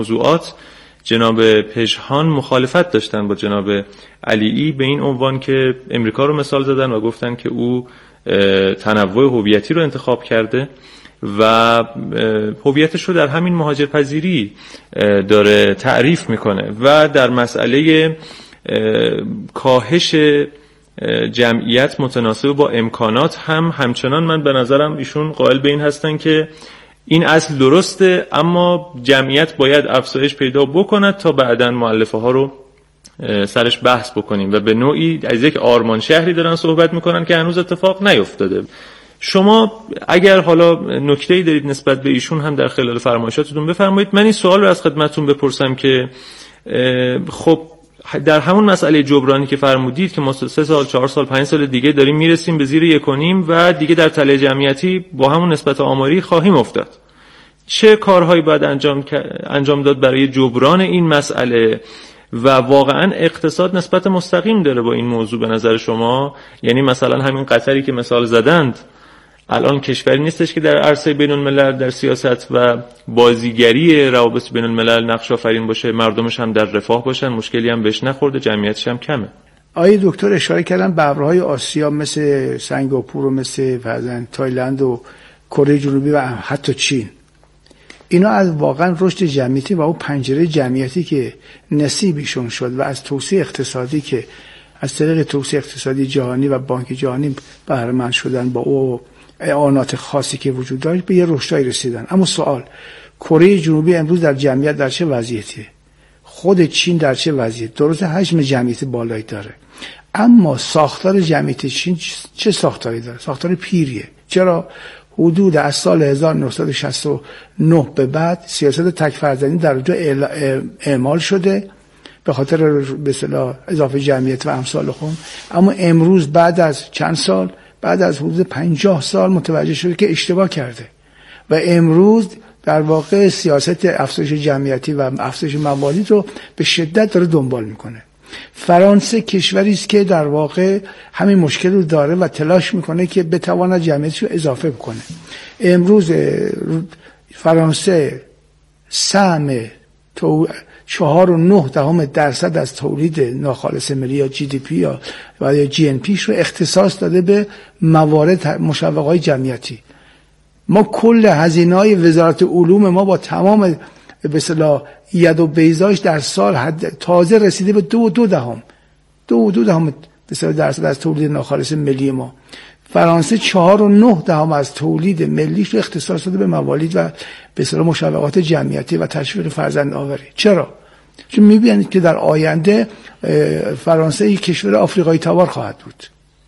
موضوعات جناب پژهان مخالفت داشتن با جناب علیعی به این عنوان که امریکا رو مثال زدن و گفتن که او تنوع هویتی رو انتخاب کرده و هویتش رو در همین مهاجرپذیری داره تعریف میکنه و در مسئله کاهش جمعیت متناسب با امکانات همچنان من به نظرم ایشون قائل به این هستن که این اصل درسته، اما جمعیت باید افزایش پیدا بکند تا بعداً مؤلفه ها رو سرش بحث بکنیم و به نوعی از یک آرمان شهری دارن صحبت میکنن که هنوز اتفاق نیفتاده. شما اگر حالا نکته‌ای دارید نسبت به ایشون هم در خلال فرمایشاتتون بفرمایید. من این سوال رو از خدمتتون بپرسم که خب در همون مسئله جبرانی که فرمودید که ما 3 سال 4 سال 5 سال دیگه داریم میرسیم به زیر 1.5 و دیگه در تله جمعیتی با همون نسبت آماری خواهیم افتاد، چه کارهایی باید انجام داد برای جبران این مسئله و واقعا اقتصاد نسبت مستقیم داره با این موضوع به نظر شما؟ یعنی مثلا همین قطری که مثال زدند الان کشوری نیستش که در عرصه بین الملل در سیاست و بازیگری روابط بین الملل نقش آفرین باشه، مردمش هم در رفاه باشن، مشکلی هم بهش نخورده، جمعیتش هم کمه. آقای دکتر اشاره کردن به ابرهای آسیا مثل سنگاپور و مثل تایلند و کره جنوبی و حتی چین. اینا از واقعا رشد جمعیتی و اون پنجره جمعیتی که نصیبشون شد و از توسعه اقتصادی که از طریق توسعه اقتصادی جهانی و بانک جهانی بهره مند شدن با او اعانات خاصی که وجود داشت به یه رشدی رسیدن. اما سوال، کره جنوبی امروز در جمعیت در چه وضعیتیه؟ خود چین در چه وضعیت؟ درسته حجم جمعیت بالایی داره، اما ساختار جمعیت چین چه ساختاری داره؟ ساختار پیریه. چرا؟ حدود از سال 1969 به بعد سیاست تک فرزندی در اونجا اعمال شده به خاطر به اصطلاح اضافه جمعیت و امثال خون. اما امروز بعد از چند سال، بعد از حدود 50 سال متوجه شده که اشتباه کرده و امروز در واقع سیاست افزایش جمعیتی و افزایش موارد رو به شدت داره دنبال میکنه. فرانسه کشوری است که در واقع همین مشکل رو داره و تلاش میکنه که بتواند جمعیتش رو اضافه بکنه. امروز فرانسه سهم 4.9% از تولید ناخالص ملی یا GDP یا GNP رو اختصاص داده به موارد مشوقات جمعیتی. ما کل هزینه‌های وزارت علوم ما با تمام به اصطلاح ید و بیضاش در سال تازه رسیده به 2.2% درصد از تولید ناخالص ملی ما. فرانسه 4.9% از تولید ملیش رو اختصاص داده به موالید و به اصطلاح مشوقات جمعیتی و تشویق فرزند آوری. چرا؟ چون می‌بینید که در آینده فرانسه یک کشور آفریقایی تبار خواهد بود.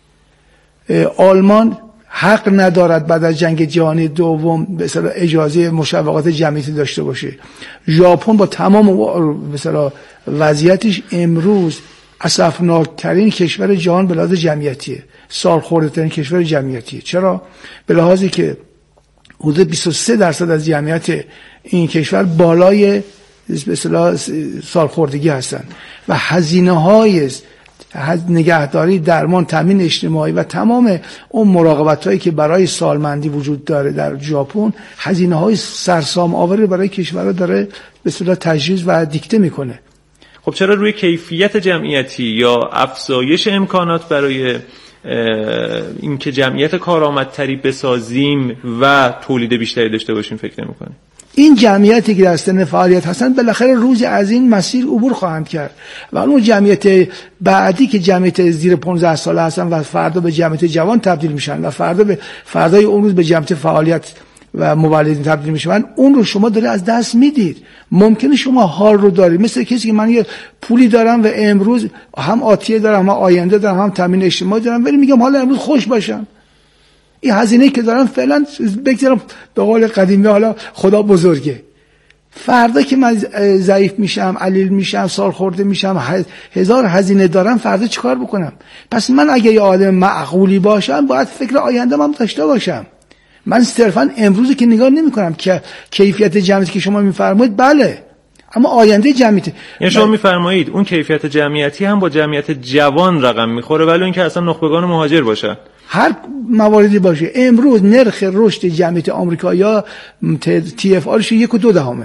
آلمان حق ندارد بعد از جنگ جهانی دوم به اصطلاح اجازه مشوقات جمعیتی داشته باشه. ژاپن با تمام به اصطلاح وضعیتش امروز اسفناک‌ترین کشور جهان به لحاظ جمعیتیه، سالخورده‌ترین کشور جمعیتیه. چرا؟ به لحاظی که حدود 23% از جمعیت این کشور بالای به اصطلاح سالخوردگی هستند و هزینه‌های نگهداری، درمان، تامین اجتماعی و تمام اون مراقبت‌هایی که برای سالمندی وجود داره در ژاپن هزینه‌های سرسام آوری برای کشورها داره به اصطلاح تجهیز و دیکته میکنه. خب چرا روی کیفیت جمعیتی یا افزایش امکانات برای اینکه جمعیت کارآمدتری بسازیم و تولید بیشتری داشته باشیم فکر نمی‌کنیم؟ این جمعیتی که در سن فعالیت هستن بالاخره روز از این مسیر عبور خواهند کرد و اون جمعیت بعدی که جمعیت زیر 15 ساله هستن و فردا به جمعیت جوان تبدیل میشن و فردای اون روز به جمعیت فعالیت و مولدین تبدیل میشن، اون رو شما داره از دست میدید. ممکنه شما حال رو دارید مثل کسی که من یه پولی دارم و امروز هم آتیه دارم، هم آینده دارم، هم تامین اجتماعی دارم، ولی میگم حالا امروز خوش باشم. این هزینه‌ای که دارم فعلا بگذارم به قول قدیمی حالا خدا بزرگه. فردا که من ضعیف میشم، علیل میشم، سال خورده میشم، هزار هزینه دارم، فردا چیکار بکنم؟ پس من اگه یه آدم معقولی باشم باید فکر آینده هم داشته باشم. من صرفا امروزی که نگاه نمی‌کنم که کیفیت جمعیتی که شما می‌فرمایید بله، اما آینده جمعیت، یعنی شما می‌فرمایید اون کیفیت جمعیتی هم با جمعیت جوان رقم می‌خوره ولی اینکه اصلا نخبگان مهاجر باشن، هر مواردی باشه. امروز نرخ رشد جمعیت آمریکا یا TFRش 1.2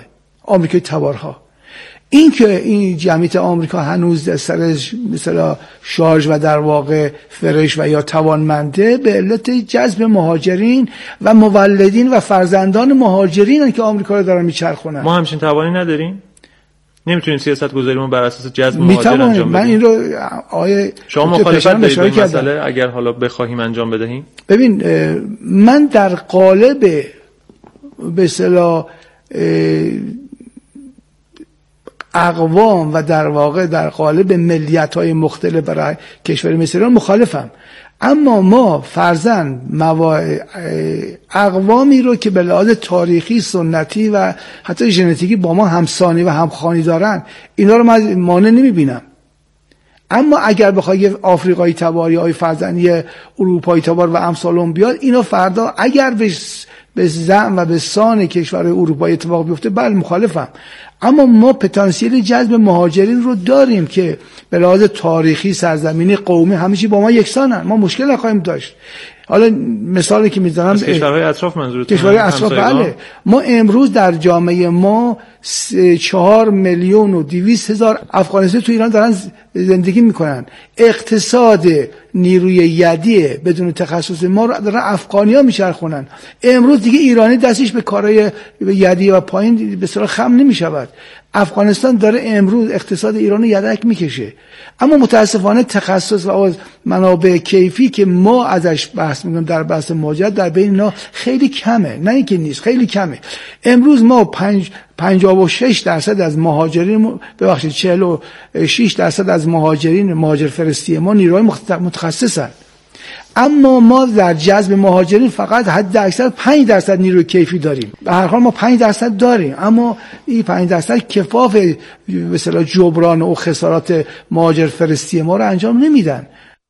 آمریکای تبارها. این که این جمعیت آمریکا هنوز در سرش مثلا شارژ و در واقع فرش و یا توانمنده به علت جذب مهاجرین و مولدین و فرزندان مهاجرین که آمریکا رو دارن میچرخونن. ما همچین توانی نداریم؟ نمیتونیم سیاست گذاریمون بر اساس جذب مهاجر انجام بدیم؟ من این رو شما مخالفت دارید به مسئله اگر حالا بخواهیم انجام بدهیم؟ ببین من در قالب به اصطلاح اقوام و در واقع در قالب ملیت‌های مختلف برای کشور مصر ایران مخالفم، اما ما فرضاً اقوامی رو که به لحاظ تاریخی، سنتی و حتی ژنتیکی با ما همسانی و همخوانی دارن، اینا رو من مانع نمیبینم. اما اگر بخوای آفریقایی تبار یا فرضاً اروپایی تبار و امثال بیاد، اینا فردا اگر به زعم و به سان کشور اروپایی اتفاق بیفته، بله مخالفم. اما ما پتانسیل جذب مهاجرین رو داریم که به لحاظ تاریخی، سرزمینی، قومی همه چی با ما یکسانن، ما مشکل نخواهیم داشت. حالا مثالی که میزنم از کشورهای اطراف منظورتون؟ کشورهای اطراف، بله. ما امروز در جامعه ما 4,200,000 افغانستانی تو ایران دارن زندگی میکنن. اقتصاد نیروی یدی بدون تخصص ما رو دارن افغانی‌ها میچرخونن. امروز دیگه ایرانی دستش به کارهای یدی و پایین به اصطلاح خم نمیشود. افغانستان داره امروز اقتصاد ایران رو یدک میکشه. اما متاسفانه تخصص و منابع کیفی که ما ازش بحث میکنیم در بحث مهاجرت در بین اینا خیلی کمه، نه اینکه نیست، خیلی کمه. امروز ما 56% از مهاجرین، ببخشید 46% از مهاجر فرستی ما نیروهای متخصصن. اما ما در جذب مهاجرین فقط حد اکثر 5% نیروی کیفی داریم. به هر حال ما 5% داریم، اما این 5% کفاف به اصطلاح جبران و خسارات مهاجر فرستی ما رو انجام نمیدن.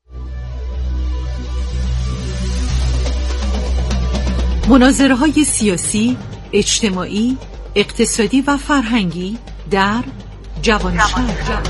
مناظره‌های سیاسی، اجتماعی، اقتصادی و فرهنگی در جوانشهر.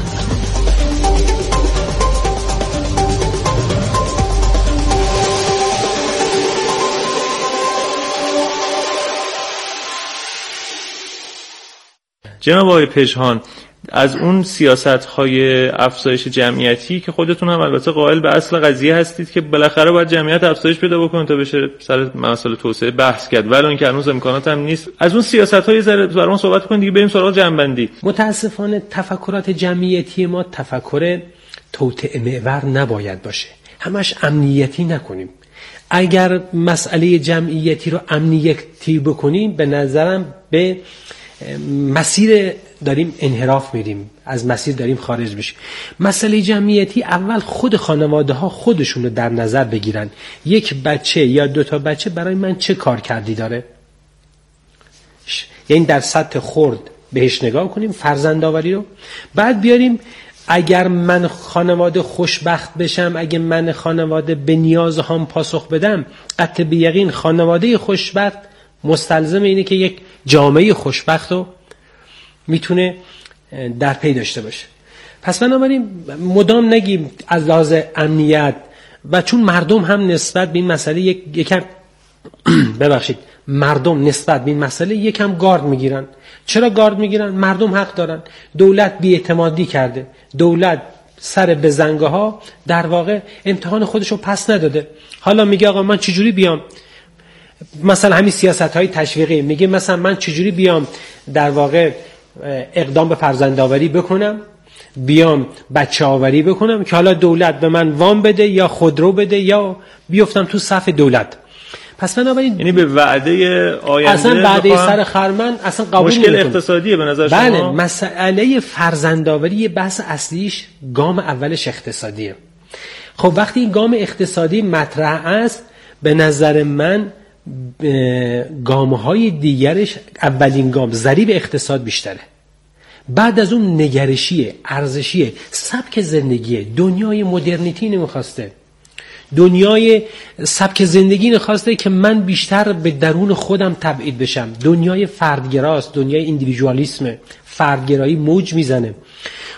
جناب آقای پژهان، از اون سیاست‌های افزایش جمعیتی که خودتون هم البته قائل به اصل قضیه هستید که بالاخره باید جمعیت افزایش پیدا بکنه تا بشه سر مسائل توسعه بحث کرد، ولی اینکه هنوز امکانات هم نیست. از اون سیاست‌های ذره برام صحبت کنید دیگه، بریم سراغ جنبندی. متاسفانه تفکرات جمعیتی ما تفکر توطئه محور نباید باشه، همش امنیتی نکنیم. اگر مسئله جمعیتی رو امنیتی بکنیم، به نظرم به مسیر داریم انحراف میریم، از مسیر داریم خارج بشیم. مسئله جمعیتی اول خود خانواده ها خودشون رو در نظر بگیرن. یک بچه یا 2 تا بچه برای من چه کار کردی داره؟ یعنی در سطح خرد بهش نگاه کنیم، فرزندآوری رو. بعد بیاریم اگر من خانواده خوشبخت بشم، اگه من خانواده به نیازهام پاسخ بدم، قطع به یقین خانواده خوشبخت مستلزم اینه که یک جامعه خوشبخت رو میتونه در پی داشته باشه. پس بنابراین مدام نگیم از لحاظ امنیت، و چون مردم هم نسبت به این مسئله یکم ببخشید مردم نسبت به این مسئله یکم گارد میگیرن. چرا گارد میگیرن؟ مردم حق دارن. دولت بی‌اعتمادی کرده، دولت سر به زنگه ها در واقع امتحان خودشو پس نداده. حالا میگه آقا من چجوری بیام، مثلا همین سیاست‌های تشویقی، میگه مثلا من چجوری بیام در واقع اقدام به فرزندآوری بکنم، بیام بچه آوری بکنم که حالا دولت به من وام بده یا خودرو بده یا بیفتم تو صف دولت. پس بنابراین یعنی به وعده آینده اصلا وعده سر خرمن اصلا قبول مشکل اقتصادیه به نظر شما؟ بله، مسئله فرزندآوری یه بحث اصلیش گام اولش اقتصادیه. خب وقتی این گام اقتصادی مطرح است، به نظر من گام‌های دیگرش اولین گام ضریب اقتصاد بیشتره، بعد از اون نگرشیه، ارزشیه، سبک زندگیه. دنیای مدرنیتی نمیخواسته، دنیای سبک زندگی نخواسته که من بیشتر به درون خودم تبعید بشم. دنیای فردگراست، دنیای ایندیویدوالیسم، فردگرایی موج میزنه.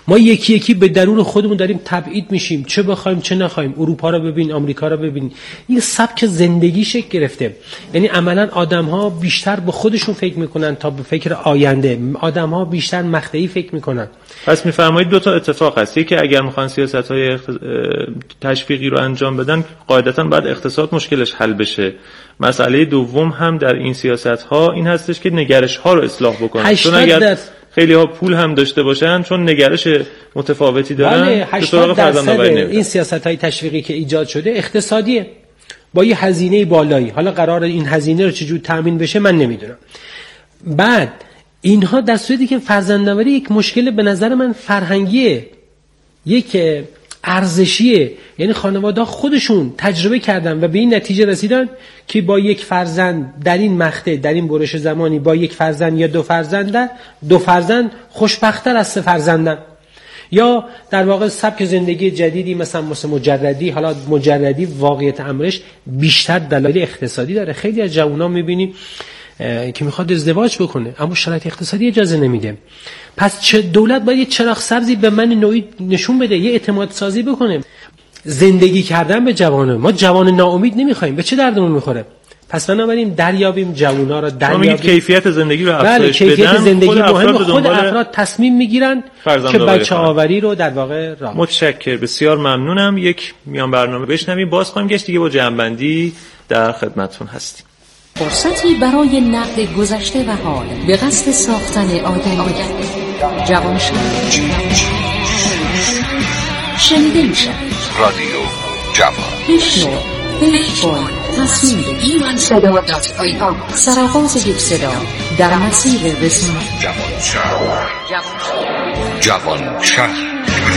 ما یکی یکی به درون خودمون داریم تبعید میشیم، چه بخوایم چه نخوایم. اروپا رو ببین، آمریکا رو ببین، این سبک زندگی شکل گرفته. یعنی عملا آدم‌ها بیشتر به خودشون فکر میکنن تا به فکر آینده. آدم‌ها بیشتر مخدعی فکر میکنن. پس میفرمایید دو تا اتفاق هست. یکی اگر میخوان سیاست‌های تشویقی رو انجام بدن، قاعدتاً باید اقتصاد مشکلش حل بشه. مسئله دوم هم در این سیاست‌ها این هستش که نگرش‌ها رو اصلاح بکنن. چون اگر خیلی ها پول هم داشته باشن، چون نگرش متفاوتی دارن، به سراغ فرزندآوری نمیرن. این سیاست‌های تشویقی که ایجاد شده اقتصادیه، با یه هزینه بالایی. حالا قرار این هزینه رو چجور تامین بشه من نمیدونم. بعد اینها در صورتی که فرزندآوری یک مشکل به نظر من فرهنگیه، یک ارزشیه. یعنی خانواده‌ها خودشون تجربه کردن و به این نتیجه رسیدن که با یک فرزند در این مقطع، در این برش زمانی، با یک فرزند یا دو فرزند خوشبخت‌تر از 3 فرزندن. یا در واقع سبک زندگی جدیدی مثلا مجردی، حالا مجردی واقعیت امرش بیشتر دلایل اقتصادی داره. خیلی از جوونا می‌بینی که میخواد ازدواج بکنه اما شرایط اقتصادی اجازه نمیده. پس چه دولت باید یه چراغ سبزی به من نوعی نشون بده، یه اعتماد سازی بکنه. زندگی کردن به جوانه، ما جوان ناامید نمیخوایم، به چه دردمون میخوره؟ پس بنابراین دریابیم جوونا رو، دریابیم کیفیت زندگی رو افزایش بدن. کیفیت زندگی مهمه. خود افراد تصمیم میگیرن که بچه آوری رو در واقع راه. متشکر، بسیار ممنونم. یک میان برنامه بشنویم، باز خواهیم گشت دیگه با جمع‌بندی در خدمتتون هستیم. فرصتی برای نقد گذشته و حال به قصد ساختن آینده. جوان شنیده میشه. رادیو جوان. بشنو، فکر کن، تصمیم بگیر. صدا.ir سرآغاز یک صدا در مسیر رسانه. جوان شهر.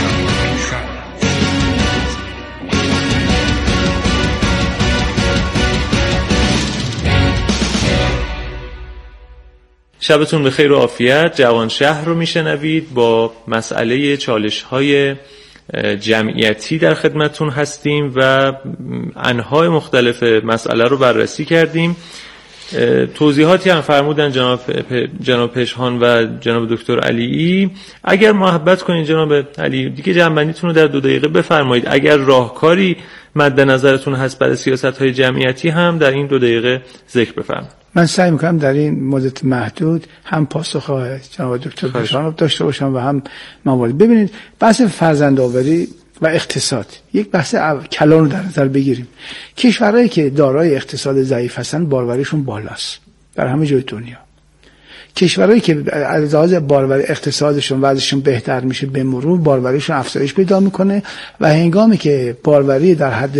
شبتون بخیر و عافیت. جوان شهر رو میشنوید. با مسئله چالش‌های جمعیتی در خدمتون هستیم و انواع مختلف مسئله رو بررسی کردیم. توضیحاتی هم فرمودن جناب پژهان و جناب دکتر علیعی. اگر محبت کنید جناب علی دیگه جنبندیتون رو در 2 دقیقه بفرمایید. اگر راهکاری مد نظرتون هست برای سیاست‌های جمعیتی هم در این 2 دقیقه ذکر بفرمایید. من سعی میکنم در این مدت محدود هم پاسخ جناب دکتر پژهان رو داشته باشم و هم موارد. ببینید بحث فرزندآوری و اقتصاد یک بحث کلان رو در نظر بگیریم. کشورهایی که دارای اقتصاد ضعیف هستن باروریشون بالاست در همه جای دنیا. کشورهایی که از لحاظ باروری اقتصادشون وضعشون بهتر میشه به مرور باروریشون افزایش پیدا میکنه و هنگامی که باروری در حد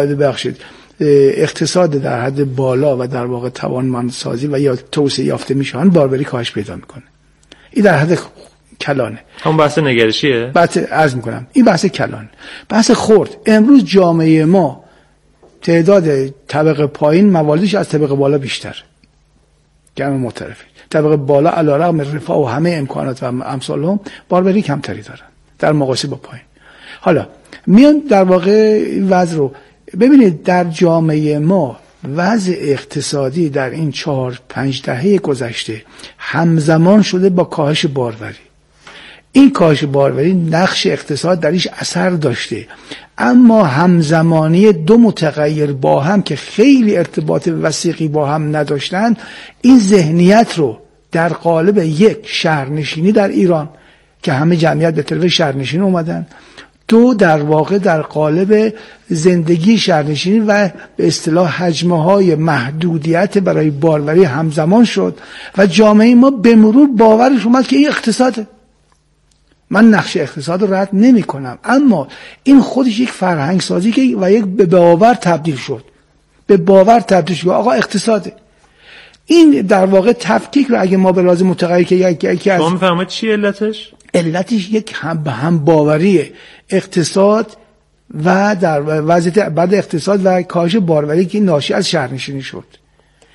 اقتصاد در حد بالا و در واقع توانمندسازی و یا توسعه یافته میشن باروری کاهش پیدا میکنه. این در حد کلانه. هم بحث نگرشیه؟ بحث عرض میکنم این بحث کلان. بحث خرد. امروز جامعه ما تعداد طبقه پایین مواردش از طبقه بالا بیشتر. جمع معترفه. طبقه بالا علیرغم رفاه و همه امکانات و امثال هم باروری کمتری دارن در مقایسه با پایین. حالا میان در واقع وضع رو ببینید. در جامعه ما وضع اقتصادی در این 4-5 دهه گذشته همزمان شده با کاهش باروری. این کاهش باروری نقش اقتصاد درش اثر داشته، اما همزمانی 2 متغیر با هم که خیلی ارتباط وثیقی با هم نداشتن این ذهنیت رو در قالب یک شهرنشینی در ایران که همه جمعیت به طرف شهرنشینی اومدن، 2 در واقع در قالب زندگی شهرنشینی و به اصطلاح حجمه‌های محدودیت برای باروری همزمان شد و جامعه ما به مرور باورش اومد که این اقتصاده. من نقش اقتصاد رو رد نمی کنم، اما این خودش یک فرهنگ سازی که و یک به باور تبدیل شد. به باور تبدیل شد آقا اقتصاده. این در واقع تفکیک رو اگه ما به لازم متغیر که یکی از شما می‌فرمایید چی علتش؟ علتش یک هم باوری اقتصاد و در وضعیت بعد اقتصاد و کاهش باروری که ناشی از شهرنشینی شد.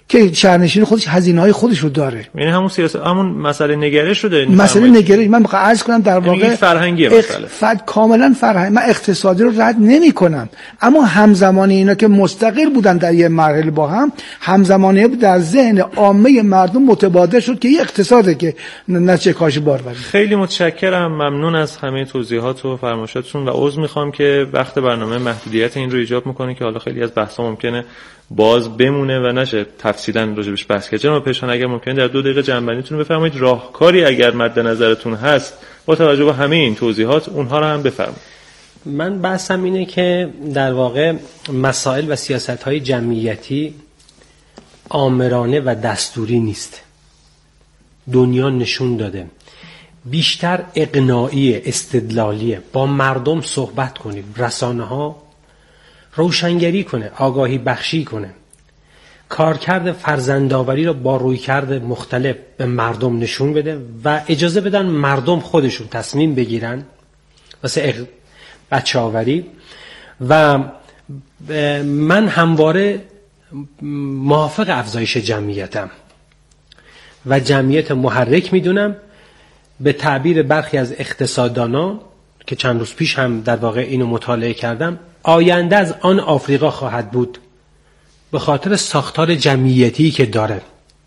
که شهرنشین خودش هزینه‌های خودش رو داره. یعنی همون سیاست، همون مسئله نگرش رو دارین. مسئله نگرش من می‌خوام عرض کنم در واقع فرهنگی مسئله. کاملا فرهنگ. من اقتصادی رو رد نمی‌کنم، اما همزمانی اینا که مستقل بودن در یه مرحله با هم، همزمانی در ذهن عامه مردم متبادر شد که این اقتصاده که نتیجه کاش بار بره. خیلی متشکرم، ممنون از همه توضیحات و فرمایشاتتون و عذر می‌خوام که وقت برنامه محدودیت این رو ایجاب می‌کنه که حالا خیلی از بحث‌ها ممکنه باز بمونه و نشه تفصیلا راجبش بحث کرد. جناب پژهان اگر ممکنه در 2 دقیقه جنبندیتون رو بفرمایید، راهکاری اگر مد نظرتون هست با توجه به همه این توضیحات اونها رو هم بفرمایید. من بحثم اینه که در واقع مسائل و سیاست‌های جمعیتی آمرانه و دستوری نیست. دنیا نشون داده بیشتر اقناعی، استدلالیه. با مردم صحبت کنید، رسانه‌ها روشنگری کنه، آگاهی بخشی کنه، کارکرد فرزندآوری رو با رویکرد مختلف به مردم نشون بده و اجازه بدن مردم خودشون تصمیم بگیرن واسه بچه‌آوری. و من همواره موافق افزایش جمعیتم و جمعیت محرک میدونم. به تعبیر برخی از اقتصاددانان که چند روز پیش هم در واقع اینو مطالعه کردم، آینده از آن آفریقا خواهد بود به خاطر ساختار جمعیتی که داره.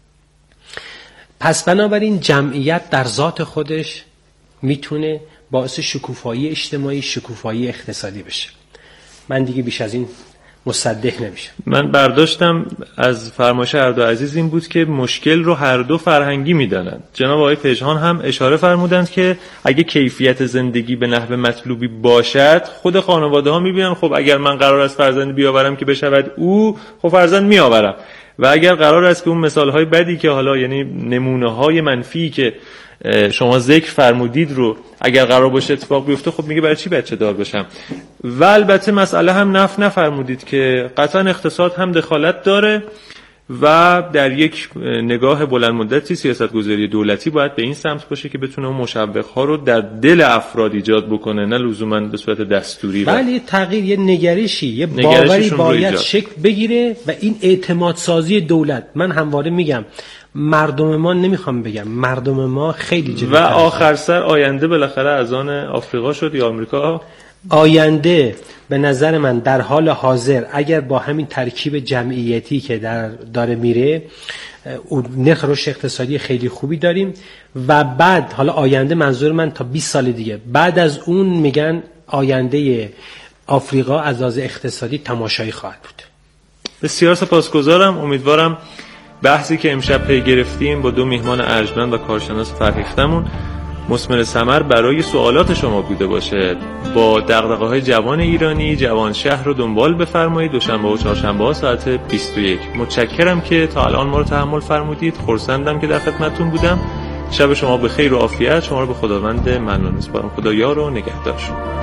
پس بنابراین جمعیت در ذات خودش میتونه باعث شکوفایی اجتماعی، شکوفایی اقتصادی بشه. من دیگه بیش از این مصدق نمیشه. من برداشتم از فرمایش هر دو عزیز این بود که مشکل رو هر دو فرهنگی میدانند. جناب آقای پژهان هم اشاره فرمودند که اگه کیفیت زندگی به نحو مطلوبی باشد، خود خانواده ها میبینن خب اگر من قرار است فرزند بیاورم که بشود او، خب فرزند میآورم. و اگر قرار است که اون مثالهای بدی که حالا یعنی نمونه‌های منفی که شما ذکر فرمودید رو اگر قرار باشه اتفاق بیفته، خب میگه برای چی بچه دار بشم. و البته مسئله هم نفرمودید که قطعا اقتصاد هم دخالت داره و در یک نگاه بلند مدتی سیاستگذاری دولتی باید به این سمت باشه که بتونه اون مشوق‌ها رو در دل افراد ایجاد بکنه، نه لزوما به صورت دستوری. بله، تغییر، یه نگرشی، یه باوری باید شکل بگیره و این اعتماد سازی دولت. من همواره میگم مردم ما، نمیخوام بگم مردم ما خیلی جلوتر و آخر سر آینده بالاخره از آن آفریقا شد یا آمریکا. آینده به نظر من در حال حاضر اگر با همین ترکیب جمعیتی که داره میره، نرخ رشد اقتصادی خیلی خوبی داریم و بعد حالا آینده منظور من تا 20 سال دیگه، بعد از اون میگن آینده آفریقا از لحاظ اقتصادی تماشایی خواهد بود. بسیار سپاسگزارم. امیدوارم بحثی که امشب پی گرفتیم با 2 میهمان ارجمند و کارشناس فرهیختمون مثمر ثمر برای سوالات شما بوده باشه. با دغدغه‌های جوان ایرانی، جوان شهر رو دنبال بفرمایید. دوشنبه و چهارشنبه ساعت 21. متشکرم که تا الان ما رو تحمل فرمودید. خرسندم که در خدمتتون بودم. شب شما به خیر و عافیت. شما رو به خداوند منان می‌سپارم. خدا یار و نگهدار شما.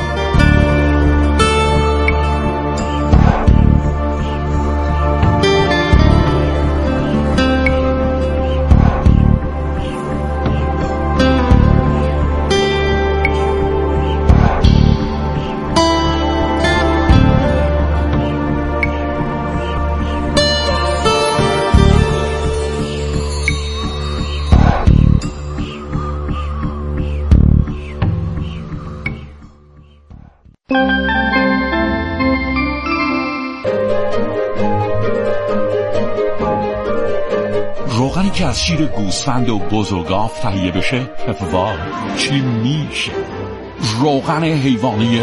روغنی که از شیر گوسفند و بزرگاف تهیه بشه، وای چی میشه؟ روغن حیوانی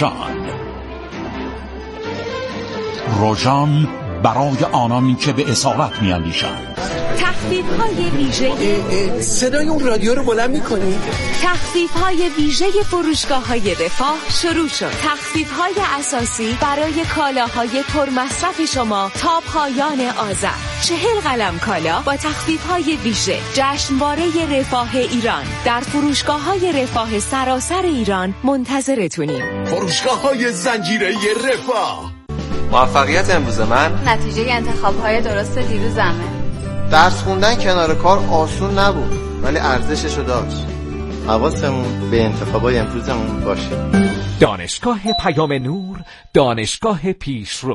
روژان برای آنانی که به اصالت میاندیشند. تخفیف‌های ویژه صدای اون رادیو رو بلند می‌کنی؟ تخفیف‌های ویژه فروشگاه‌های رفاه شروع شد. تخفیف‌های اساسی برای کالاهای پرمصرف شما تا پایان آذر. 40 قلم کالا با تخفیف‌های ویژه. جشنواره رفاه ایران در فروشگاه‌های رفاه سراسر ایران منتظرتونیم. فروشگاه‌های زنجیره رفاه. موفقیت امروز من نتیجه انتخاب‌های درست دیروزمه. درس خوندن کنار کار آسون نبود ولی ارزششو داشت. حواسمون به انتخابای امروزمون باشه. دانشگاه پیام نور، دانشگاه پیشرو.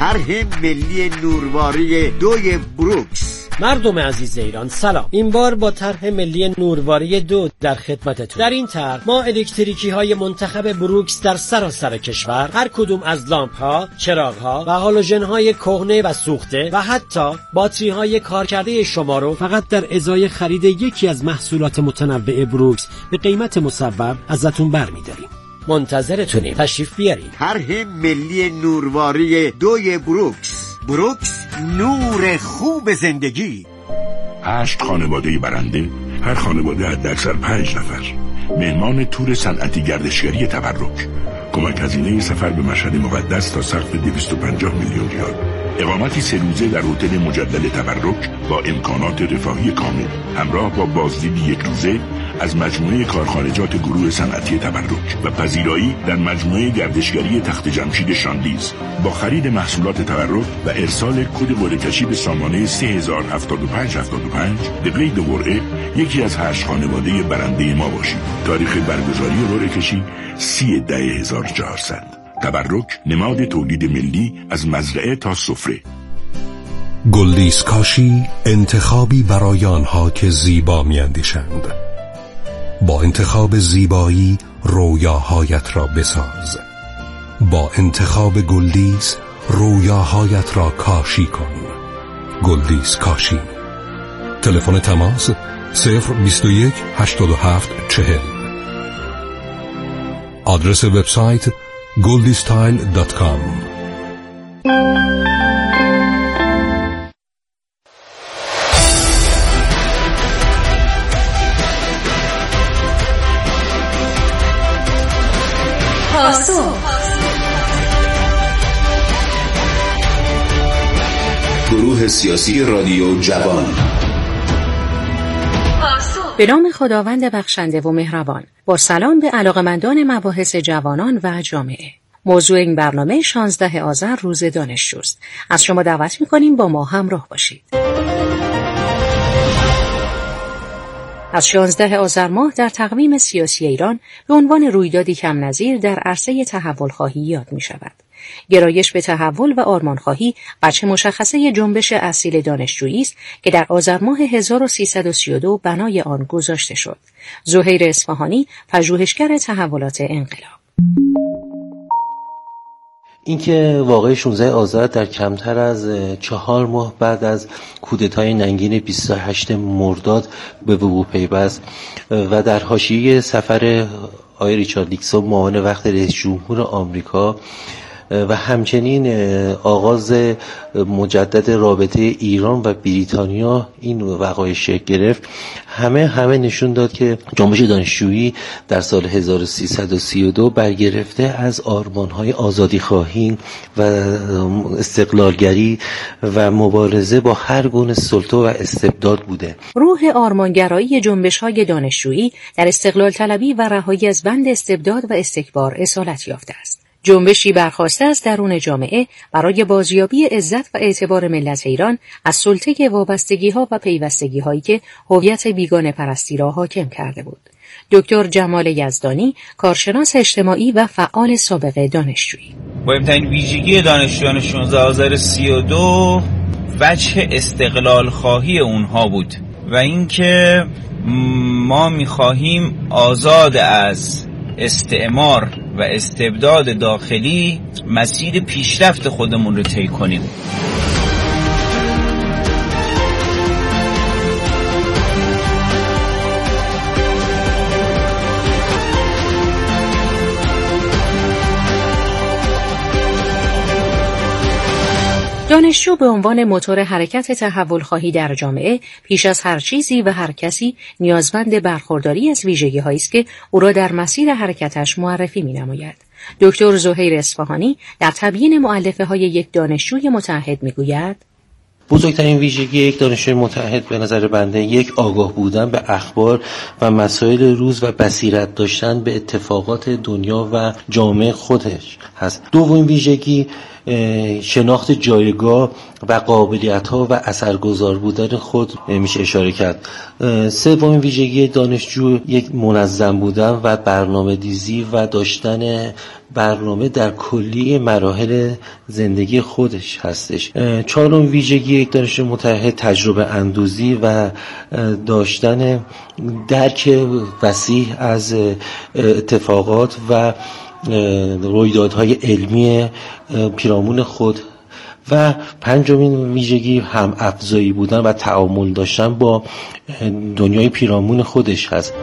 طرح ملی نورواری 2 بروکس. مردم عزیز ایران سلام. این بار با طرح ملی نورواری 2 در خدمتتون. در این طرح ما الکتریکی های منتخب بروکس در سراسر کشور، هر کدوم از لامپ ها، چراغ ها و هالوژن های کهنه و سوخته و حتی باتری های کارکرده شما رو فقط در ازای خرید یکی از محصولات متنوع بروکس به قیمت مصوب ازتون برمی‌داریم. منتظرتونیم، تشریف بیارید. طرح ملی نورواری 2 بروکس. بروکس، نور خوب زندگی. 8 خانواده برنده، هر خانواده حداکثر 5 نفر. مهمان تور صنعتی گردشگری تبرک. کمک هزینه سفر به مشهد مقدس تا سقف 250 میلیون ریال. اقامتی 3 روزه در هتل مجدد تبرک با امکانات رفاهی کامل، همراه با بازدید 1 روزه از مجموعه کارخانجات گروه صنعتی تبرک و پذیرایی در مجموعه گردشگری تخت جمشید شاندیز با خرید محصولات تبرک و ارسال کد قرعه‌کشی به سامانه 307575 به قید قرعه یکی از 8 خانواده برنده ما باشید. تاریخ برگزاری قرعه‌کشی 30/10/1400. تبرک، نماد تولید ملی از مزرعه تا سفره. گلدیس کاشی، انتخابی برای آنها که زیبا می‌اندیشند. با انتخاب زیبایی رویاهایت را بساز. با انتخاب گلدیس رویاهایت را کاشی کن. گلدیس کاشی. تلفن تماس 021 87 40. آدرس وبسایت goldystyle.com. گروه سیاسی رادیو جوان. به نام خداوند بخشنده و مهربان. با سلام به علاقمندان مباحث جوانان و جامعه. موضوع این برنامه 16 آذر روز دانشجوست. از شما دعوت می‌کنیم با ما همراه باشید. از 16 آذر ماه در تقویم سیاسی ایران به عنوان رویدادی کم نظیر در عرصه تحول‌خواهی یاد می‌شود. گرایش به تحول و آرمانخواهی بچه مشخصه جنبش اصیل دانشجویی است که در آذر ماه 1332 بنای آن گذاشته شد. زهیر اصفهانی، پژوهشگر تحولات انقلاب. اینکه واقع 16 آذر در کمتر از 4 ماه بعد از کودتای ننگین 28 مرداد به وقوع پیوست و در حاشیه سفر آقای ریچارد نیکسون معاون وقت رئیس جمهور آمریکا و همچنین آغاز مجدد رابطه ایران و بریتانیا این وقایع شکل گرفت، همه نشون داد که جنبش دانشجویی در سال 1332 برگرفته از آرمان‌های آزادی‌خواهی و استقلالگری و مبارزه با هر گونه سلطه و استبداد بوده. روح آرمانگرایی جنبش‌های دانشجویی در استقلال طلبی و رهایی از بند استبداد و استکبار اصالت یافته است. جنبشی برخاسته از درون جامعه برای بازیابی عزت و اعتبار ملت ایران از سلطه وابستگی‌ها و پیوستگی‌هایی که هویت بیگانه پرستی را حاکم کرده بود. دکتر جمال یزدانی، کارشناس اجتماعی و فعال سابق دانشجویی. مهمترین ویژگی دانشجویان 16 آذر 32 وجه استقلال خواهی اونها بود و اینکه ما می‌خواهیم آزاد از استعمار و استبداد داخلی مسیر پیشرفت خودمون رو طی کنیم. دانشجو به عنوان موتور حرکت تحول‌خواهی در جامعه پیش از هر چیزی و هر کسی نیازمند برخورداری از ویژگی‌هایی است که او را در مسیر حرکتش معرفی می‌نماید. دکتر زهیر اصفهانی در تبیین مؤلفه‌های یک دانشجوی متعهد می‌گوید: بزرگترین ویژگی یک دانشجوی متعهد به نظر بنده یک آگاه بودن به اخبار و مسائل روز و بصیرت داشتن به اتفاقات دنیا و جامعه خودش هست. دومین ویژگی شناخت جایگاه و قابلیت‌ها و اثرگذار بودن خود میشه اشاره کرد. سومین ویژگی دانشجو یک منظم بودن و برنامه‌ریزی و داشتن برنامه در کلی مراحل زندگی خودش هستش. چهارمین ویژگی یک دانشجو متعهد تجربه اندوزی و داشتن درک وسیع از اتفاقات و رویدادهای علمی پیرامون خود و پنجمین ویژگی هم افزایی بودن و تعامل داشتن با دنیای پیرامون خودش هست.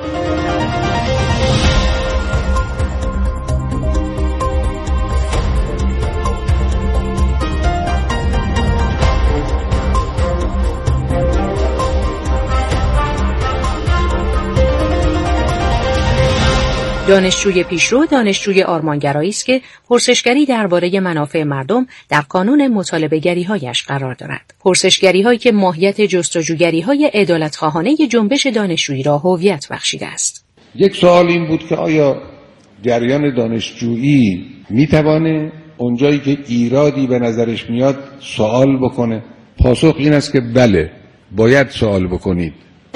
دانشجوی پیشرو دانشجوی آرمانگرایی است که پرسشگری درباره منافع مردم در کانون مطالبه‌گری‌هایش قرار دارد. پرسشگری‌هایی که ماهیت جستجوگری‌های عدالت‌خواهانه جنبش دانشجویی را هویت بخشیده است. یک سوال این بود که آیا جریان دانشجویی میتوانه اونجایی که ایرادی به نظرش میاد سوال بکنه؟ پاسخ این است که بله، باید سوال بکنید.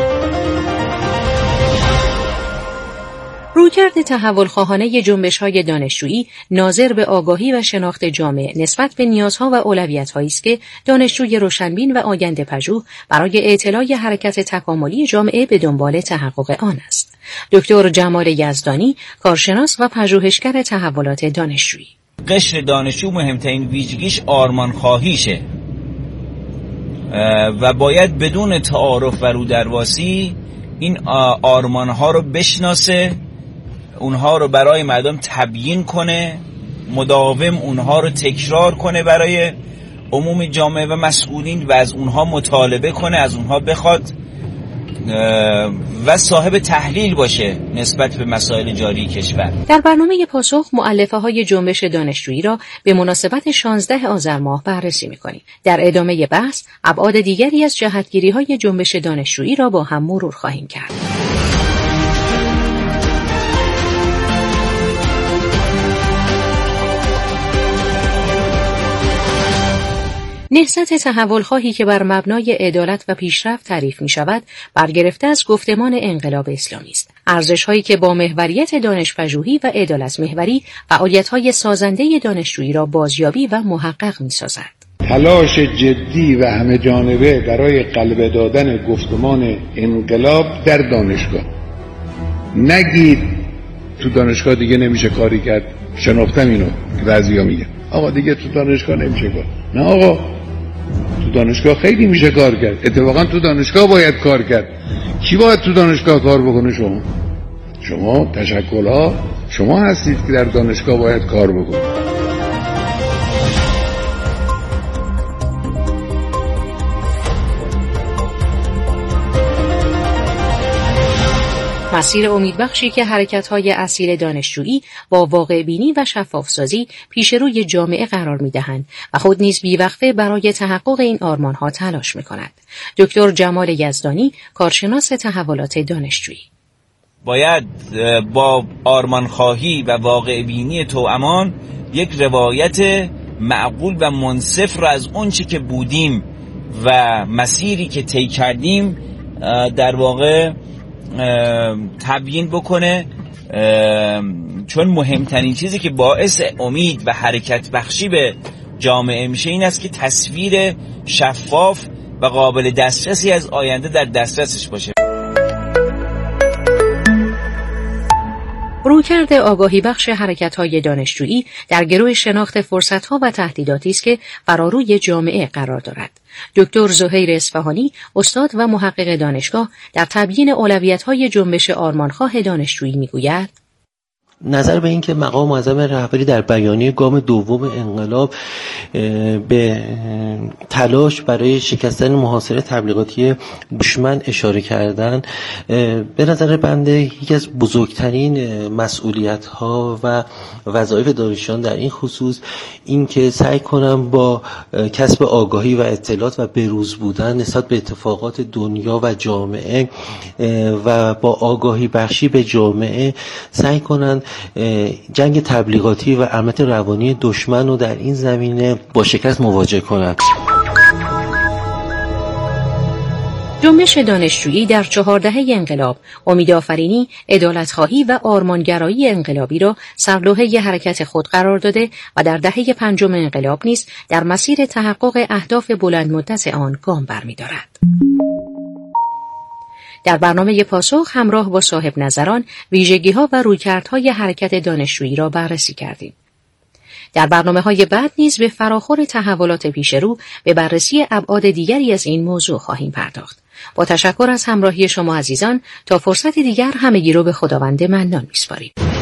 رویکرد تحولخواهانه جنبش‌های دانشجویی ناظر به آگاهی و شناخت جامعه نسبت به نیازها و اولویت‌هایی است که دانشجوی روشنبین و آینده‌پژوه برای اطلاع حرکت تکاملی جامعه به دنبال تحقق آن است. دکتر جمال یزدانی، کارشناس و پژوهشگر تحولات دانشجویی: قشر دانشجو مهمترین ویژگیش آرمانخواهیشه و باید بدون تعارف و رودرواسی این آرمان‌ها رو بشناسه، اونها رو برای مردم تبیین کنه، مداوم اونها رو تکرار کنه برای عموم جامعه و مسئولین و از اونها مطالبه کنه، از اونها بخواد و صاحب تحلیل باشه نسبت به مسائل جاری کشور. در برنامه پاسخ مؤلفه‌های جنبش دانشجویی را به مناسبت 16 آذر ماه بررسی می‌کنیم. در ادامه بحث ابعاد دیگری از جهتگیری‌های جنبش دانشجویی را با هم مرور خواهیم کرد. نهضت تحولخواهی که بر مبنای عدالت و پیشرفت تعریف می شود، برگرفته از گفتمان انقلاب اسلامی است. ارزش‌هایی که با محوریت دانش‌پژوهی و عدالت محوری فعالیت‌های سازنده دانشجویی را بازیابی و محقق می‌سازد. تلاش جدی و همه جانبه برای قلبه دادن گفتمان انقلاب در دانشگاه. نگید تو دانشگاه دیگه نمیشه کاری کرد. شناختم اینو که بعضیا میگن آقا دیگه تو دانشگاه نمیشه کار. نه آقا، تو دانشگاه خیلی میشه کار کرد. اتفاقا تو دانشگاه باید کار کرد. کی باید تو دانشگاه کار بکنه؟ شما تشکل‌ها شما هستید که در دانشگاه باید کار بکنید. مسیر امیدبخشی که حرکت‌های اصیل دانشجویی با واقع بینی و شفافسازی پیش روی جامعه قرار می‌دهند و خود نیز بی‌وقفه برای تحقق این آرمان‌ها تلاش می‌کند. دکتر جمال یزدانی، کارشناس تحولات دانشجویی: باید با آرمانخواهی و واقع بینی توامان یک روایت معقول و منصف را از اون چی که بودیم و مسیری که طی کردیم در واقع تبیین بکنه، چون مهمترین چیزی که باعث امید و حرکت بخشی به جامعه میشه این است که تصویر شفاف و قابل دسترسی از آینده در دسترسش باشه. رویکرد آگاهی بخش حرکت‌های دانشجویی در گرو شناخت فرصت‌ها و تهدیداتی است که بر جامعه قرار دارد. دکتر زهیر اصفهانی، استاد و محقق دانشگاه، در تبیین اولویت‌های جنبش آرمانخواه دانشجویی می‌گوید: نظر به این که مقام معظم رهبری در بیانیه گام دوم انقلاب به تلاش برای شکستن محاصره تبلیغاتی دشمن اشاره کردن، به نظر بنده یکی از بزرگترین مسئولیت‌ها و وظایف دانشجویان در این خصوص این که سعی کنم با کسب آگاهی و اطلاعات و بروز بودن نسبت به اتفاقات دنیا و جامعه و با آگاهی بخشی به جامعه سعی کنن جنگ تبلیغاتی و امنیت روانی دشمن رو در این زمینه با شکست مواجه کنند. جنبش دانشجویی در 4 دهه انقلاب امیدآفرینی، عدالت‌خواهی و آرمانگرایی انقلابی را سرلوحه حرکت خود قرار داده و در دهه 5 انقلاب نیز در مسیر تحقق اهداف بلند مدت آن گام برمی‌دارد. در برنامه پاسخ همراه با صاحب نظران ویژگی‌ها و رویکردهای حرکت دانشجویی را بررسی کردیم. در برنامه‌های بعد نیز به فراخور تحولات پیشرو به بررسی ابعاد دیگری از این موضوع خواهیم پرداخت. با تشکر از همراهی شما عزیزان، تا فرصت دیگر همگی رو به خداوند منان می‌سپاریم.